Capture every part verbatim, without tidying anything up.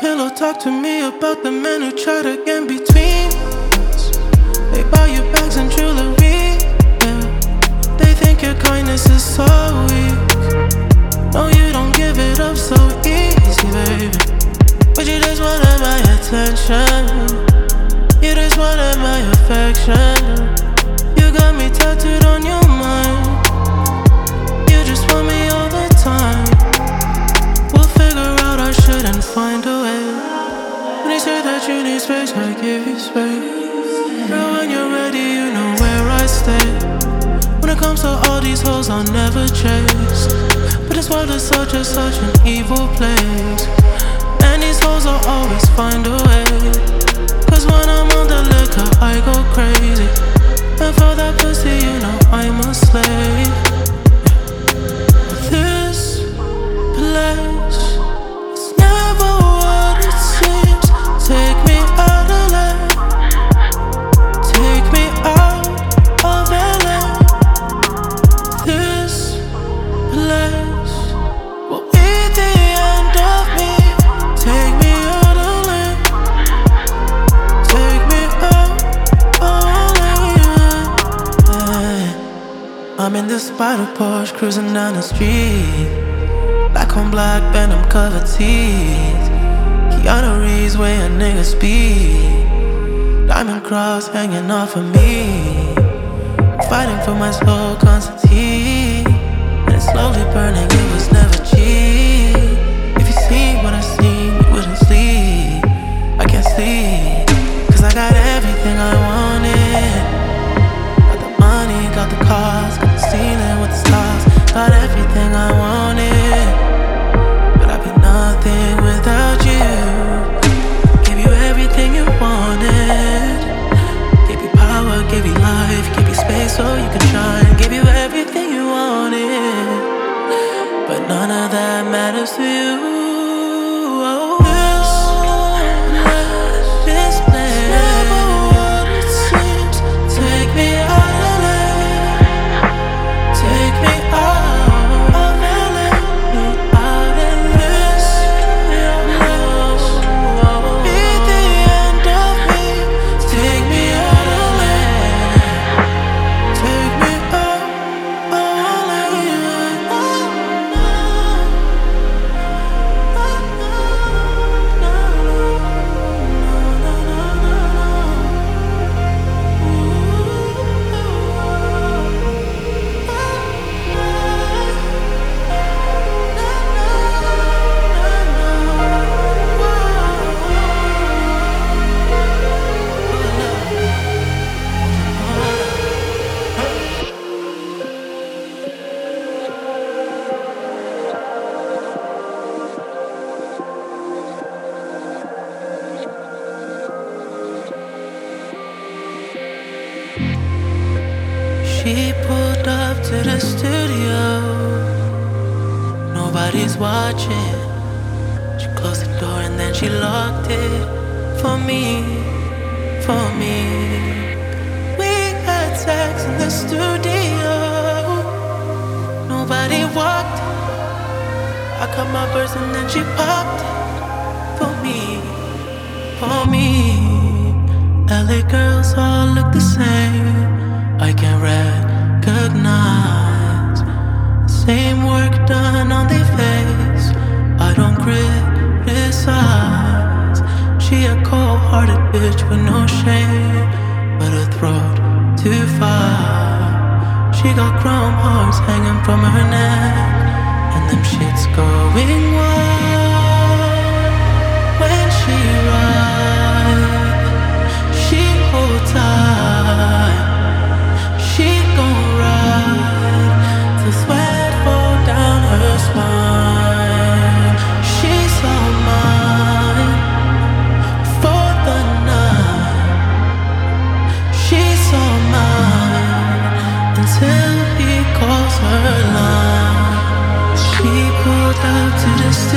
pillow talk to me about the men who try to get in between us. They buy you bags and jewelry, yeah. They think your kindness is so weak. No, you don't give it up so easy, baby. But you just wanted my attention. You just wanted my affection. You got me tattooed on your mind. You just want me all the time. We'll figure out, I shouldn't find a way. When you say that you need space, I give you space. Girl, when you're ready, you know where I stay. When it comes to all these hoes, I'll never chase. But this world is such a, such an evil place. And these hoes will always find a way. Cause when I'm on the liquor, I go crazy. And for that pussy, you know I'm a slave. This place is never what it seems. Take me out of L A. Take me out of L A. This place will be the end of me. Take me out of L A. Take me out of L A. I'm in this spider Porsche cruising down the street. Black on black, Venom covered teeth. Keanu Reeves way a nigga speed. Diamond cross hanging off of me. Fighting for my soul, Constantine. And it's slowly burning, it was never cheap. If you see what I see, you wouldn't sleep. I can't sleep, cause I got everything I wanted. Got the money, got the cars, got the ceiling with the stars. Got everything I wanted, but I'd be nothing without you. Give you everything you wanted. Give you power, give you life, give you space so you can shine. Give you everything you wanted, but none of that matters to you. This place never what it seems. Take me out of L A. Take me out of L A. Out of this place be the end of me. Take me out of L A. Take me out of L A. She pulled up to the studio. Nobody's watching. She closed the door and then she locked it. For me, for me. We had sex in the studio. Nobody walked. I cut my burst and then she popped it. For me, for me. L A girls all look the same. I can recognize the same work done on their face. I don't criticize. She a cold-hearted bitch with no shame, but her throat too far. She got chrome hearts hanging from her neck, and them shits going wild. When she rides, she hold tight. She gon' ride till sweat fall down her spine. She's all mine for the night. She's all mine until he calls her line. She pulled up to the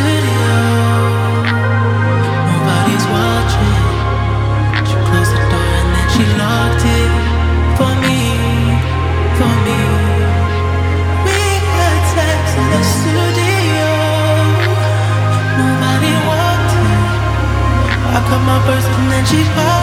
cheek by